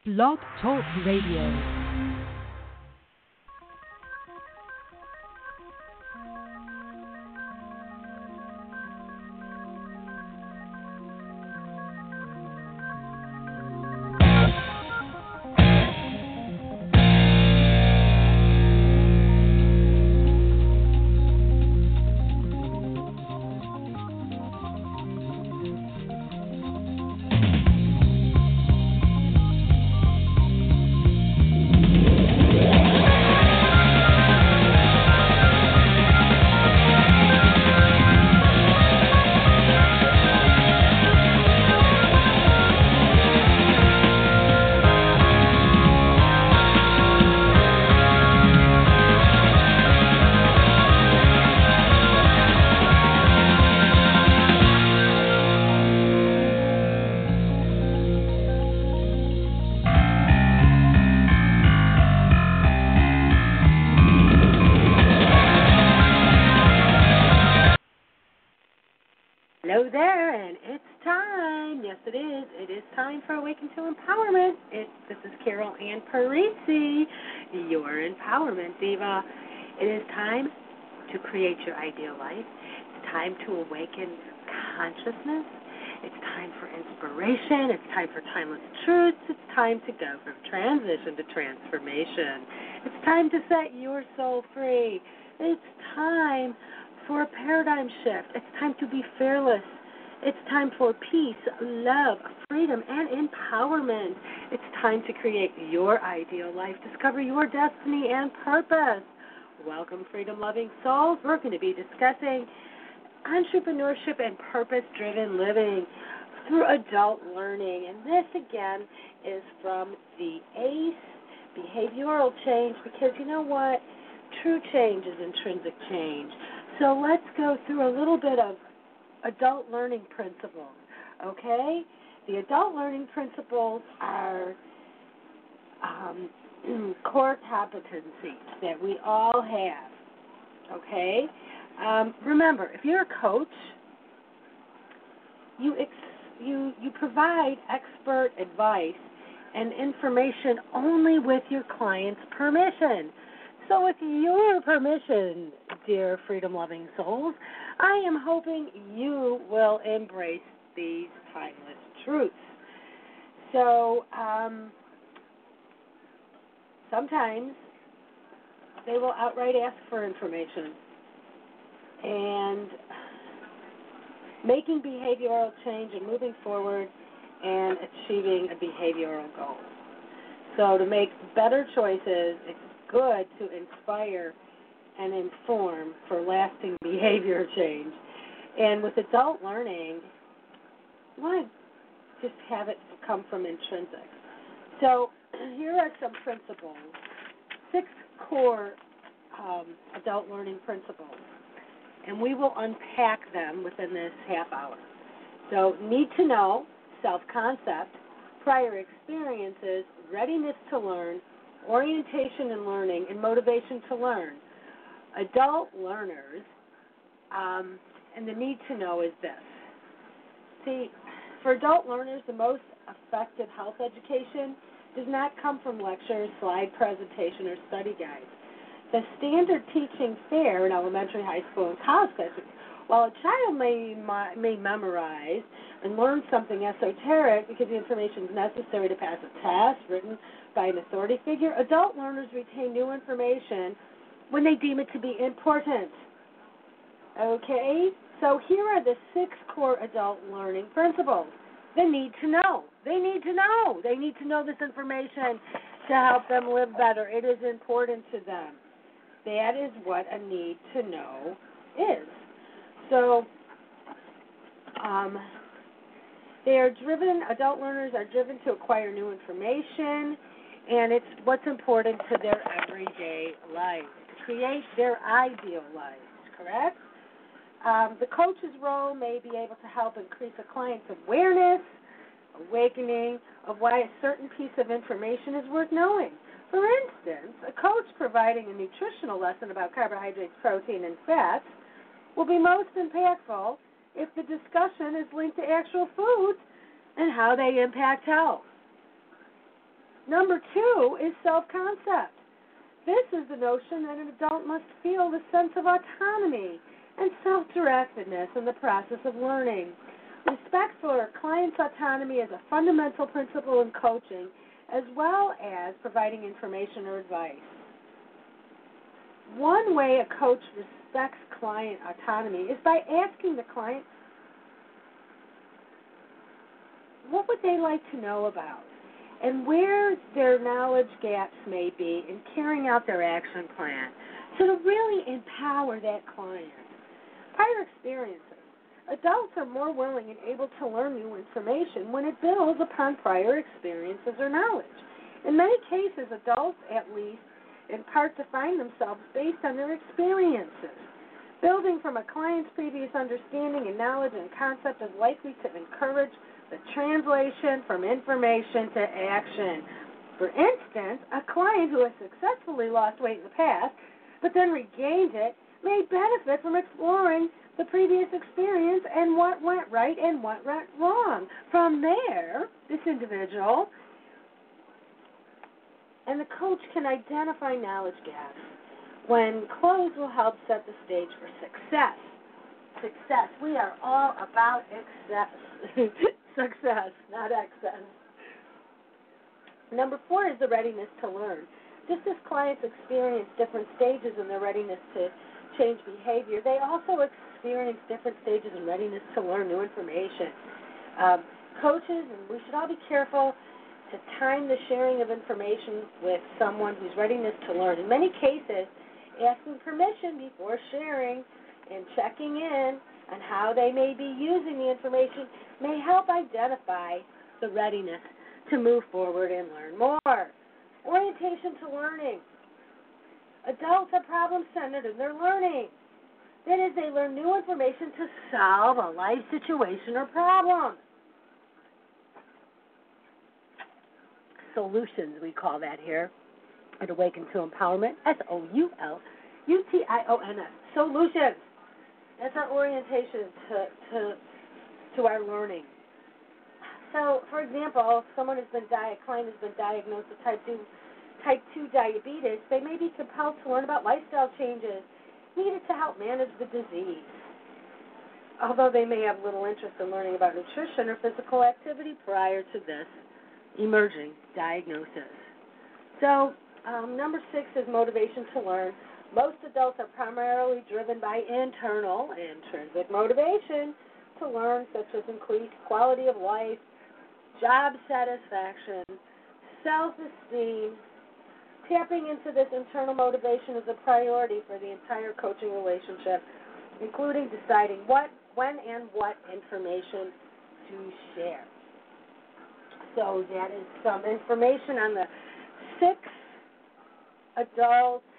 Blog Talk Radio. Hello there, and it's time. Yes, it is. It is time for Awaken to Empowerment. This is Carol Ann Parisi, your empowerment diva. It is time to create your ideal life. It's time to awaken consciousness. It's time for inspiration. It's time for timeless truths. It's time to go from transition to transformation. It's time to set your soul free. It's time for a paradigm shift. It's time to be fearless. It's time for peace, love, freedom, and empowerment. It's time to create your ideal life, discover your destiny and purpose. Welcome, freedom-loving souls. We're going to be discussing entrepreneurship and purpose-driven living through adult learning. And this, again, is from the ACE, Behavioral Change, because you know what? True change is intrinsic change. So let's go through a little bit of adult learning principles, okay? The adult learning principles are core competencies that we all have, okay? Remember, if you're a coach, you provide expert advice and information only with your client's permission. So with your permission, dear freedom-loving souls, I am hoping you will embrace these timeless truths. So sometimes they will outright ask for information. And making behavioral change and moving forward and achieving a behavioral goal. So to make better choices, it's good to inspire and inform for lasting behavior change. And with adult learning, you want to just have it come from intrinsic. So here are some principles, 6 core adult learning principles, and we will unpack them within this half hour. So need to know, self-concept, prior experiences, readiness to learn, orientation and learning, and motivation to learn. Adult learners, and the need to know is this. See, for adult learners, the most effective health education does not come from lectures, slide presentation, or study guides. The standard teaching fare in elementary, high school, and college classes, while a child may memorize and learn something esoteric because the information is necessary to pass a test written by an authority figure, adult learners retain new information when they deem it to be important. Okay? So here are the 6 core adult learning principles. The need to know. They need to know. They need to know this information to help them live better. It is important to them. That is what a need to know is. So adult learners are driven to acquire new information, and it's what's important to their everyday life, to create their ideal life, correct? The coach's role may be able to help increase a client's awareness, awakening of why a certain piece of information is worth knowing. For instance, a coach providing a nutritional lesson about carbohydrates, protein, and fats will be most impactful if the discussion is linked to actual foods and how they impact health. Number 2 is self-concept. This is the notion that an adult must feel the sense of autonomy and self-directedness in the process of learning. Respect for a client's autonomy is a fundamental principle in coaching, as well as providing information or advice. One way a coach respects client autonomy is by asking the client what would they like to know about and where their knowledge gaps may be in carrying out their action plan, so to really empower that client. Prior experiences. Adults are more willing and able to learn new information when it builds upon prior experiences or knowledge. In many cases, adults, at least, in part define themselves based on their experiences. Building from a client's previous understanding and knowledge and concept is likely to encourage the translation from information to action. For instance, a client who has successfully lost weight in the past, but then regained it, may benefit from exploring the previous experience and what went right and what went wrong. From there, this individual and the coach can identify knowledge gaps. When closed, will help set the stage for success. Success. We are all about excess. Success, not excess. Number 4 is the readiness to learn. Just as clients experience different stages in their readiness to change behavior, they also experience different stages in readiness to learn new information. Coaches, and we should all be careful to time the sharing of information with someone whose readiness to learn. In many cases, asking permission before sharing and checking in on how they may be using the information may help identify the readiness to move forward and learn more. Orientation to learning. Adults are problem-centered in their learning. That is, they learn new information to solve a life situation or problem. Solutions, we call that here at Awaken to Empowerment, SOULUTIONS. Solutions. That's our orientation to our learning. So, for example, if a client has been diagnosed with type 2 diabetes, they may be compelled to learn about lifestyle changes needed to help manage the disease, although they may have little interest in learning about nutrition or physical activity prior to this emerging diagnosis. So, number 6 is motivation to learn. Most adults are primarily driven by internal and intrinsic motivation to learn, such as increased quality of life, job satisfaction, self-esteem. Tapping into this internal motivation is a priority for the entire coaching relationship, including deciding what, when, and what information to share. So that is some information on the 6 adult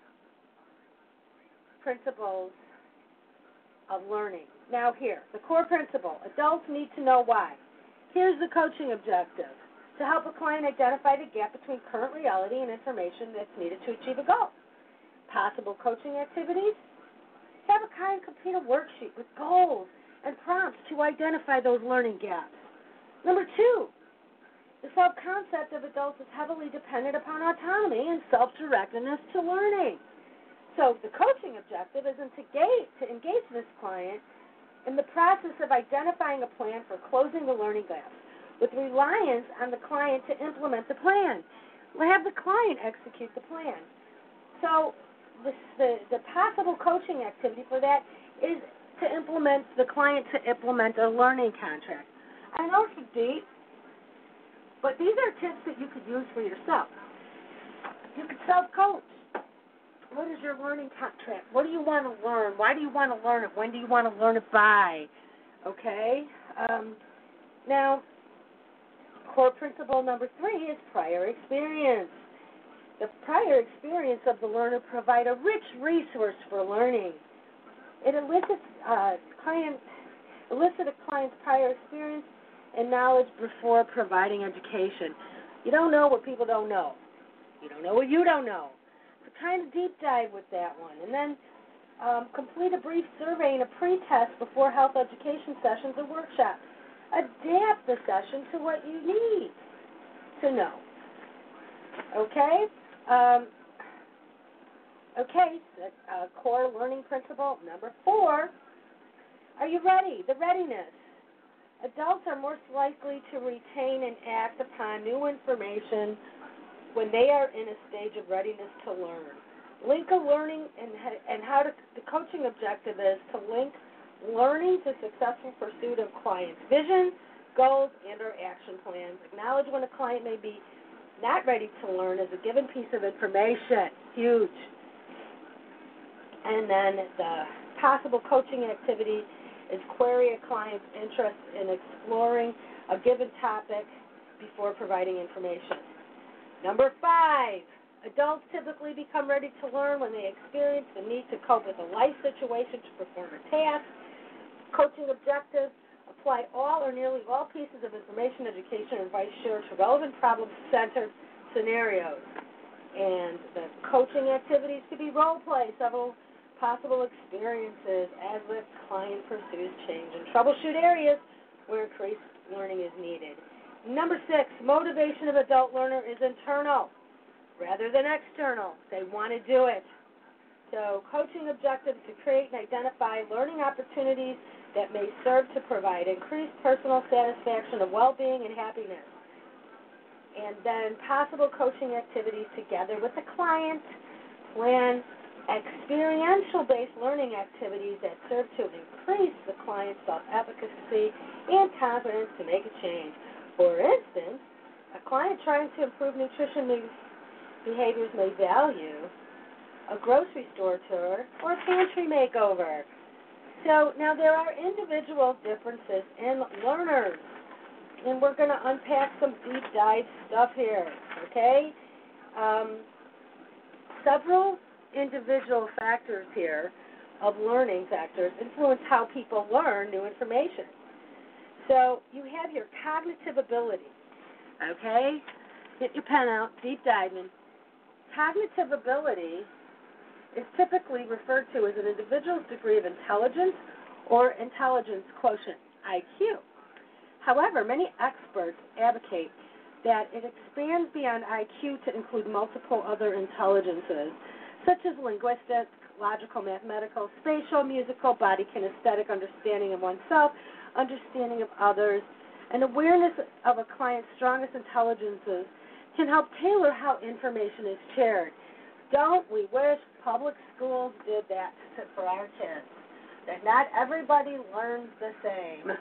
principles of learning. Now here, the core principle, adults need to know why. Here's the coaching objective: to help a client identify the gap between current reality and information that's needed to achieve a goal. Possible coaching activities: have a client complete a worksheet with goals and prompts to identify those learning gaps. Number 2, the self-concept of adults is heavily dependent upon autonomy and self-directedness to learning. So the coaching objective is to engage this client in the process of identifying a plan for closing the learning gaps, with reliance on the client to implement the plan. We'll have the client execute the plan. So the possible coaching activity for that is to implement the client to implement a learning contract. I know it's deep, but these are tips that you could use for yourself. You could self-coach. What is your learning contract? What do you want to learn? Why do you want to learn it? When do you want to learn it by? Okay? Now, core principle number 3 is prior experience. The prior experience of the learner provide a rich resource for learning. It elicits a client's prior experience and knowledge before providing education. You don't know what people don't know. You don't know what you don't know. So kind of deep dive with that one. And then complete a brief survey and a pre-test before health education sessions or workshops. Adapt the session to what you need to know. Okay? Core learning principle number 4. Are you ready? The readiness. Adults are most likely to retain and act upon new information when they are in a stage of readiness to learn. Link a learning the coaching objective is to link learning to successful pursuit of clients' vision, goals, and or action plans. Acknowledge when a client may be not ready to learn as a given piece of information. Huge. And then the possible coaching activity is query a client's interest in exploring a given topic before providing information. Number 5, adults typically become ready to learn when they experience the need to cope with a life situation to perform a task. Coaching objectives apply all or nearly all pieces of information, education, or advice shared to relevant problem-centered scenarios. And the coaching activities could be role play, several possible experiences as the client pursues change, and troubleshoot areas where increased learning is needed. Number 6, motivation of adult learner is internal rather than external. They want to do it. So coaching objectives to create and identify learning opportunities that may serve to provide increased personal satisfaction of well-being and happiness. And then possible coaching activities together with the client. Plan experiential-based learning activities that serve to increase the client's self-efficacy and confidence to make a change. For instance, a client trying to improve nutrition behaviors may value a grocery store tour or a pantry makeover. So now there are individual differences in learners, and we're going to unpack some deep dive stuff here, okay? Several individual factors here of learning factors influence how people learn new information. So you have your cognitive ability, okay? Get your pen out, deep diving. Cognitive ability is typically referred to as an individual's degree of intelligence or intelligence quotient, IQ. However, many experts advocate that it expands beyond IQ to include multiple other intelligences, such as linguistic, logical, mathematical, spatial, musical, body kinesthetic, understanding of oneself, understanding of others, and awareness of a client's strongest intelligences can help tailor how information is shared. Don't we wish public schools did that for our kids? That not everybody learns the same.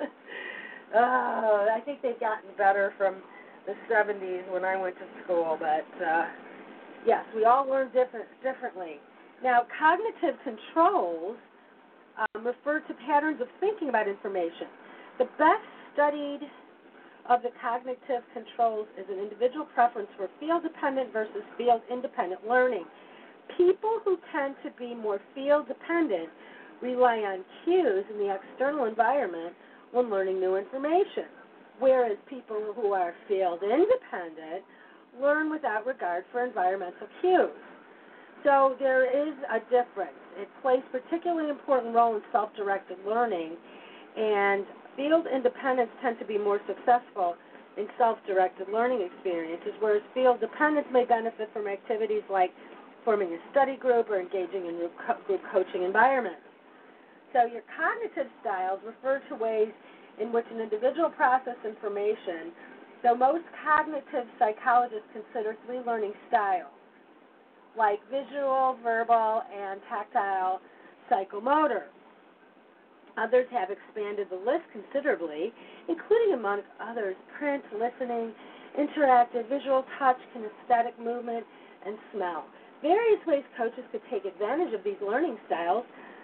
I think they've gotten better from the 70s when I went to school, but yes, we all learn differently. Now, cognitive controls refer to patterns of thinking about information. The best studied of the cognitive controls is an individual preference for field-dependent versus field-independent learning. People who tend to be more field-dependent rely on cues in the external environment when learning new information, whereas people who are field-independent learn without regard for environmental cues. So there is a difference. It plays a particularly important role in self-directed learning, and field independents tend to be more successful in self-directed learning experiences, whereas field dependents may benefit from activities like forming a study group or engaging in group coaching environments. So your cognitive styles refer to ways in which an individual processes information, though most cognitive psychologists consider 3 learning styles, like visual, verbal, and tactile psychomotor. Others have expanded the list considerably, including, among others, print, listening, interactive, visual, touch, kinesthetic, movement, and smell. Various ways coaches could take advantage of these learning styles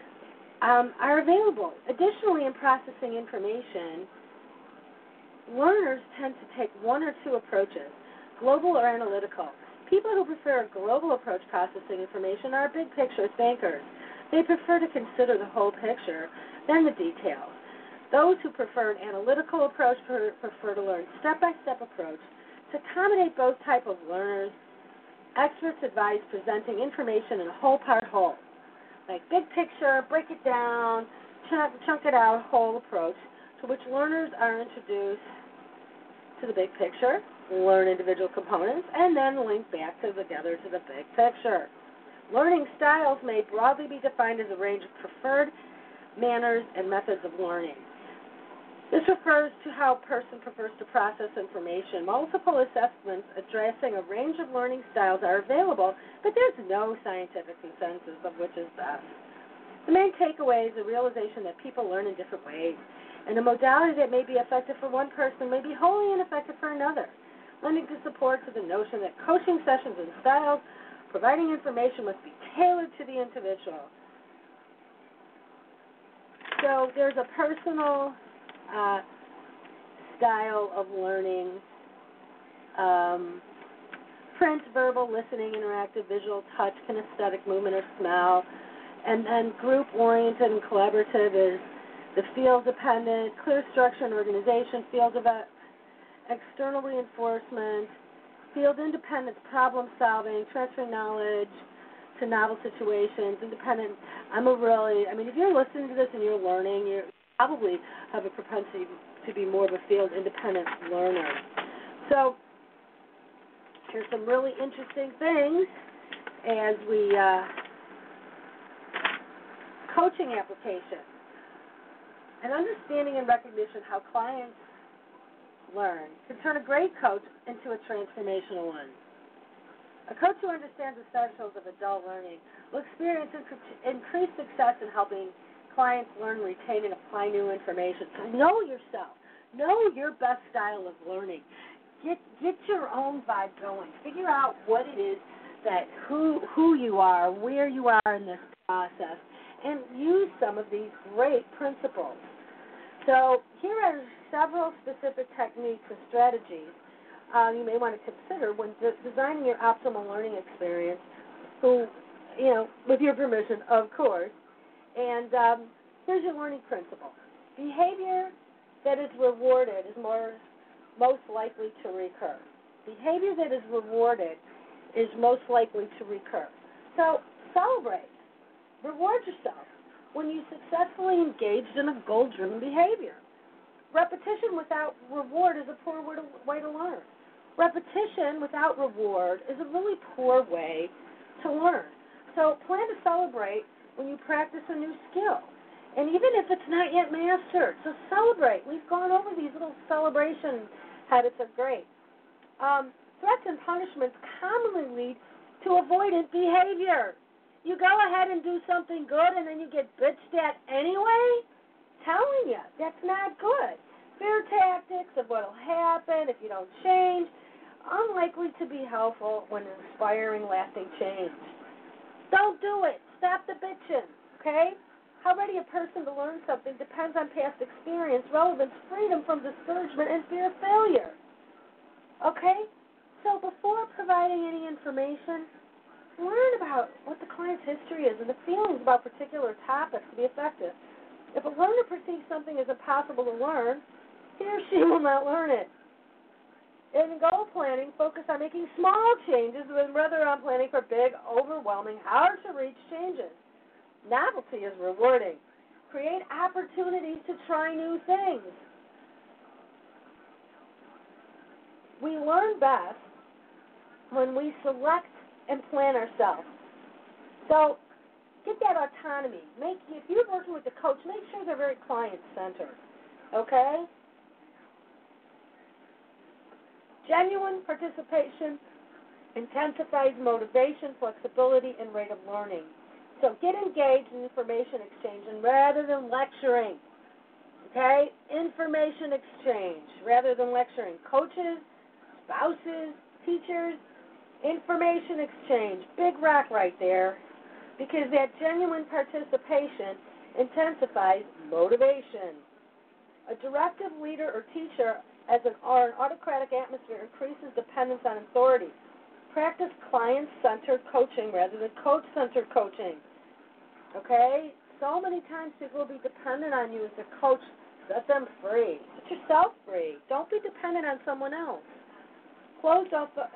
are available. Additionally, in processing information, learners tend to take 1 or 2 approaches, global or analytical. People who prefer a global approach processing information are big picture thinkers. They prefer to consider the whole picture than the details. Those who prefer an analytical approach prefer to learn step-by-step approach. To accommodate both type of learners, experts advise presenting information in a whole-part whole, like big picture, break it down, chunk it out, whole approach, to which learners are introduced to the big picture, learn individual components, and then link back together to the big picture. Learning styles may broadly be defined as a range of preferred manners and methods of learning. This refers to how a person prefers to process information. Multiple assessments addressing a range of learning styles are available, but there's no scientific consensus of which is best. The main takeaway is the realization that people learn in different ways, and a modality that may be effective for one person may be wholly ineffective for another. Lending to support to the notion that coaching sessions and styles providing information must be tailored to the individual. So there's a personal style of learning, print, verbal, listening, interactive, visual, touch, kinesthetic, movement, or smell. And then group-oriented and collaborative is the field-dependent, clear structure and organization, field external reinforcement, field-independent problem-solving, transferring knowledge to novel situations, independent. If you're listening to this and you're learning, you probably have a propensity to be more of a field-independent learner. So here's some really interesting things as we coaching application. An understanding and recognition how clients learn can turn a great coach into a transformational one. A coach who understands the essentials of adult learning will experience increased success in helping clients learn, retain, and apply new information. So know yourself. Know your best style of learning. Get your own vibe going. Figure out what it is that who you are, where you are in this process, and use some of these great principles. So here are several specific techniques and strategies you may want to consider when designing your optimal learning experience, with your permission, of course. And here's your learning principle. Behavior that is rewarded is most likely to recur. Behavior that is rewarded is most likely to recur. So celebrate. Reward yourself when you successfully engaged in a goal-driven behavior. Repetition without reward is a poor way to learn. Repetition without reward is a really poor way to learn. So plan to celebrate when you practice a new skill, and even if it's not yet mastered. So celebrate. We've gone over these little celebration habits are great. Threats and punishments commonly lead to avoidant behavior. You go ahead and do something good, and then you get bitched at anyway? Telling you, that's not good. Fear tactics of what will happen if you don't change, unlikely to be helpful when inspiring lasting change. Don't do it. Stop the bitching, okay? How ready a person to learn something depends on past experience, relevance, freedom from discouragement, and fear of failure. Okay? So before providing any information, learn about what the client's history is and the feelings about particular topics to be effective. If a learner perceives something as impossible to learn, he or she will not learn it. In goal planning, focus on making small changes rather than planning for big, overwhelming, hard-to-reach changes. Novelty is rewarding. Create opportunities to try new things. We learn best when we select and plan ourselves. So get that autonomy. If you're working with a coach, make sure they're very client-centered. Okay? Genuine participation intensifies motivation, flexibility, and rate of learning. So get engaged in information exchange and rather than lecturing. Okay? Information exchange rather than lecturing. Coaches, spouses, teachers, information exchange. Big rock right there. Because that genuine participation intensifies motivation. A directive leader or teacher or an autocratic atmosphere increases dependence on authority. Practice client-centered coaching rather than coach-centered coaching. Okay? So many times people will be dependent on you as a coach. Set them free. Set yourself free. Don't be dependent on someone else. Closed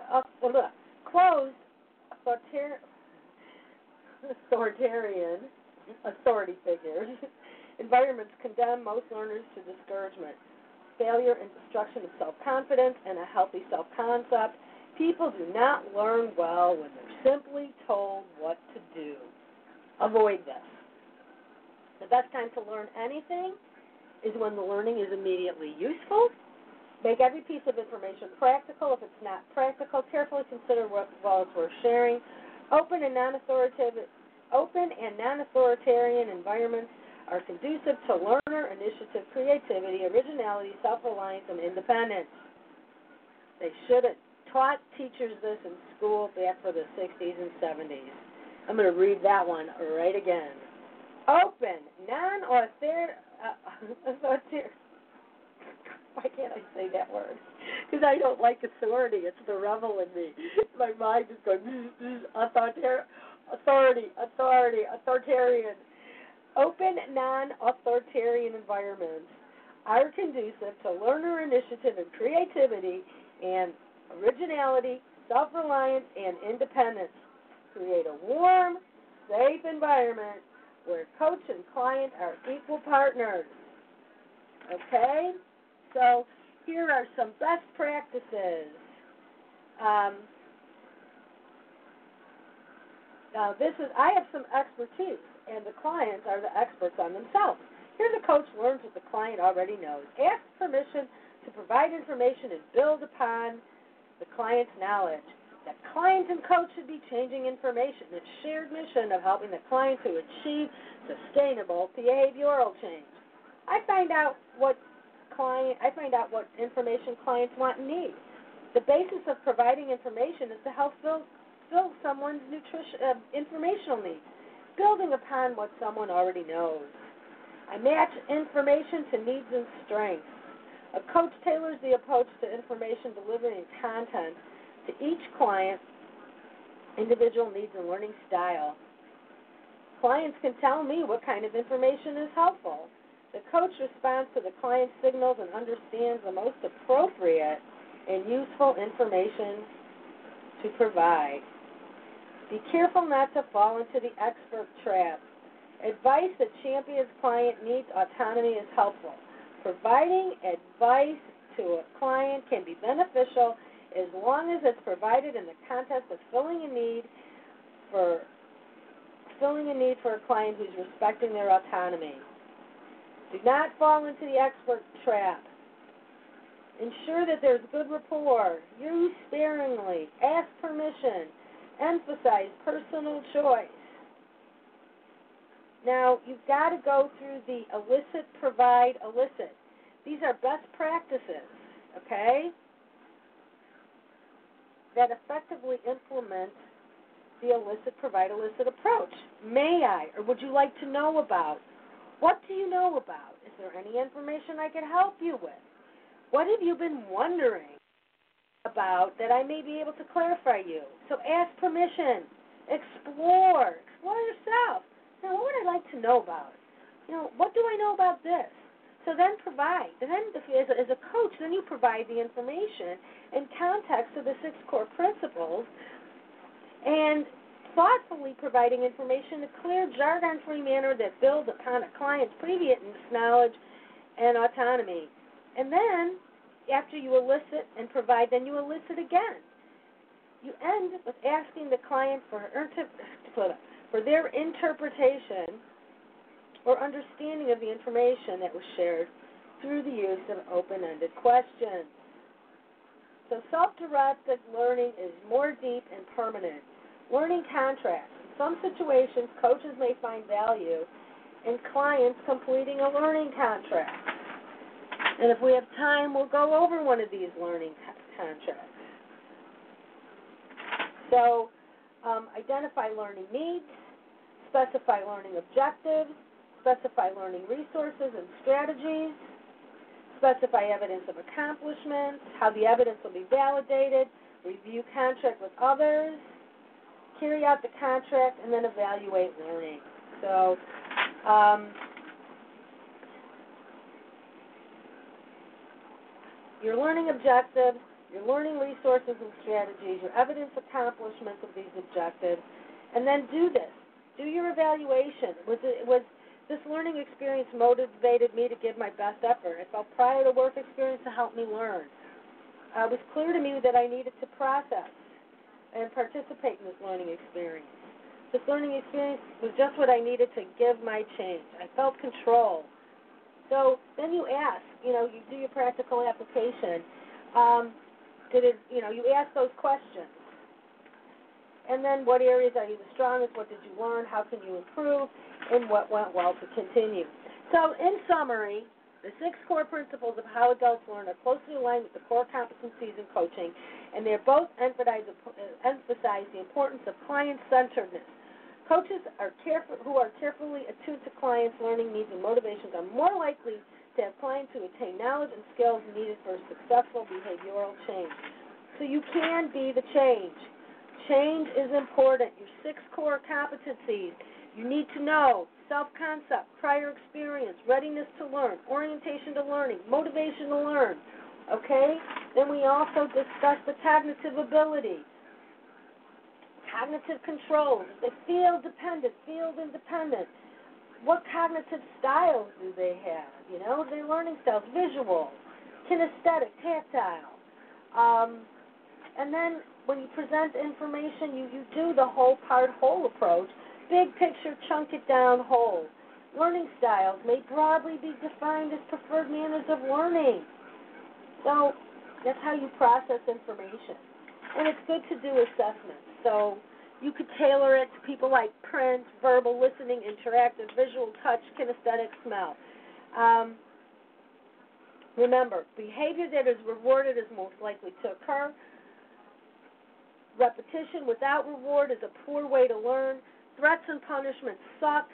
authoritarian authority figures environments condemn most learners to discouragement. failure and destruction of self-confidence and a healthy self-concept. People do not learn well when they're simply told what to do. Avoid this. The best time to learn anything is when the learning is immediately useful. Make every piece of information practical. If it's not practical, carefully consider what else we're sharing. Open and non-authoritarian environments are conducive to learner initiative, creativity, originality, self-reliance, and independence. They should have taught teachers this in school back for the 60s and 70s. I'm going to read that one right again. Open, non-authoritarian. Why can't I say that word? Because I don't like authority. It's the rebel in me. My mind is going, authoritarian. Open, non-authoritarian environments are conducive to learner initiative and creativity and originality, self-reliance, and independence. Create a warm, safe environment where coach and client are equal partners. Okay? So here are some best practices. Now I have some expertise, and the clients are the experts on themselves. Here the coach learns what the client already knows. Ask permission to provide information and build upon the client's knowledge. The client and coach should be changing information. The shared mission of helping the client to achieve sustainable behavioral change. I find out what information clients want and need. The basis of providing information is to help fill someone's informational needs, building upon what someone already knows. I match information to needs and strengths. A coach tailors the approach to information delivery and content to each client's individual needs and learning style. Clients can tell me what kind of information is helpful. The coach responds to the client's signals and understands the most appropriate and useful information to provide. Be careful not to fall into the expert trap. Advice that champions client needs autonomy is helpful. Providing advice to a client can be beneficial as long as it's provided in the context of filling a need for a client who's respecting their autonomy. Do not fall into the expert trap. Ensure that there's good rapport. Use sparingly. Ask permission. Emphasize personal choice. Now, you've got to go through the elicit, provide, elicit. These are best practices, okay, that effectively implement the elicit, provide, elicit approach. May I, or would you like to know about? What do you know about? Is there any information I could help you with? What have you been wondering about that I may be able to clarify you? So ask permission. Explore yourself. Now, what would I like to know about? What do I know about this? So then provide. And then as a coach, then you provide the information in context of the 6 core principles and thoughtfully providing information in a clear, jargon-free manner that builds upon a client's previous knowledge and autonomy. And then, after you elicit and provide, then you elicit again. You end with asking the client for their interpretation or understanding of the information that was shared through the use of open-ended questions. So self-directed learning is more deep and permanent. Learning contracts. In some situations, coaches may find value in clients completing a learning contract. And if we have time, we'll go over one of these learning contracts. So identify learning needs, specify learning objectives, specify learning resources and strategies, specify evidence of accomplishments, how the evidence will be validated, review contract with others, carry out the contract, and then evaluate learning. So your learning objectives, your learning resources and strategies, your evidence accomplishments of these objectives, and then do this. Do your evaluation. Was This learning experience motivated me to give my best effort. I felt prior to work experience to help me learn. It was clear to me that I needed to process and participate in this learning experience. This learning experience was just what I needed to give my change. I felt control. So then you ask, you do your practical application. You ask those questions. And then what areas are you the strongest? What did you learn? How can you improve? And what went well to continue? So in summary, the 6 core principles of how adults learn are closely aligned with the core competencies in coaching, and they both emphasize the importance of client-centeredness. Coaches who are carefully attuned to clients' learning needs and motivations are more likely to have clients who attain knowledge and skills needed for successful behavioral change. So you can be the change. Change is important. Your 6 core competencies. You need to know self-concept, prior experience, readiness to learn, orientation to learning, motivation to learn. Okay? Then we also discussed the cognitive ability, cognitive controls, the field dependent, field independent. What cognitive styles do they have? Their learning styles, visual, kinesthetic, tactile. And then when you present information, you do the whole part, whole approach. Big picture, chunk it down, whole. Learning styles may broadly be defined as preferred manners of learning. So that's how you process information. And it's good to do assessments. So you could tailor it to people like print, verbal, listening, interactive, visual, touch, kinesthetic, smell. Remember, behavior that is rewarded is most likely to occur. Repetition without reward is a poor way to learn. Threats and punishments suck.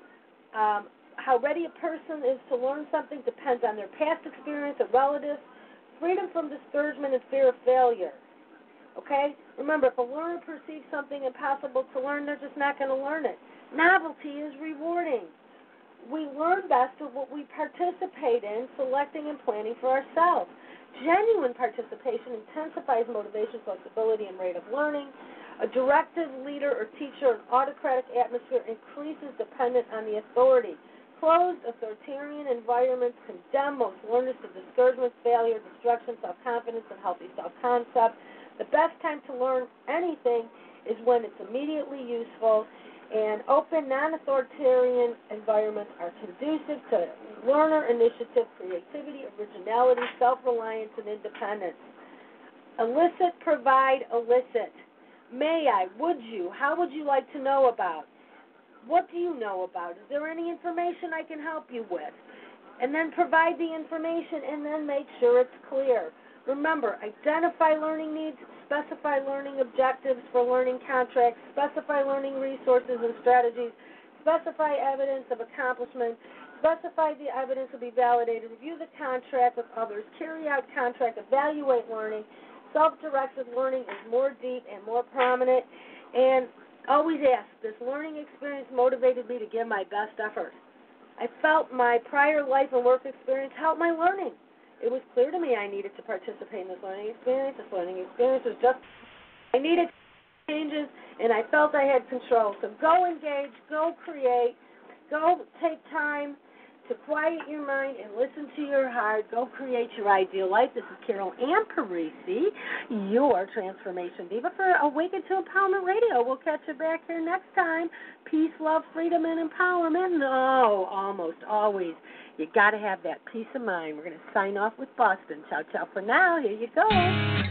How ready a person is to learn something depends on their past experience or relatives. Freedom from discouragement and fear of failure. Okay? Remember, if a learner perceives something impossible to learn, they're just not going to learn it. Novelty is rewarding. We learn best with what we participate in, selecting and planning for ourselves. Genuine participation intensifies motivation, flexibility, and rate of learning. A directive leader or teacher, an autocratic atmosphere increases dependence on the authority. Closed, authoritarian environments condemn most learners to discouragement, failure, destruction, self-confidence, and healthy self-concept. The best time to learn anything is when it's immediately useful, and open, non-authoritarian environments are conducive to learner initiative, creativity, originality, self-reliance, and independence. Elicit, provide, elicit. May I? Would you? How would you like to know about? What do you know about? Is there any information I can help you with? And then provide the information and then make sure it's clear. Remember, identify learning needs, specify learning objectives for learning contracts, specify learning resources and strategies, specify evidence of accomplishment, specify the evidence to be validated, review the contract with others, carry out contract, evaluate learning. Self-directed learning is more deep and more prominent. And always ask, this learning experience motivated me to give my best effort. I felt my prior life and work experience helped my learning. It was clear to me I needed to participate in this learning experience. This learning experience was just, I needed changes, and I felt I had control. So go engage, go create, go take time to quiet your mind and listen to your heart. Go create your ideal life. This is Carol Ann Parisi, your Transformation Diva for Awaken to Empowerment Radio. We'll catch you back here next time. Peace, love, freedom, and empowerment. No, almost always. You got to have that peace of mind. We're going to sign off with Boston. Ciao, ciao for now. Here you go.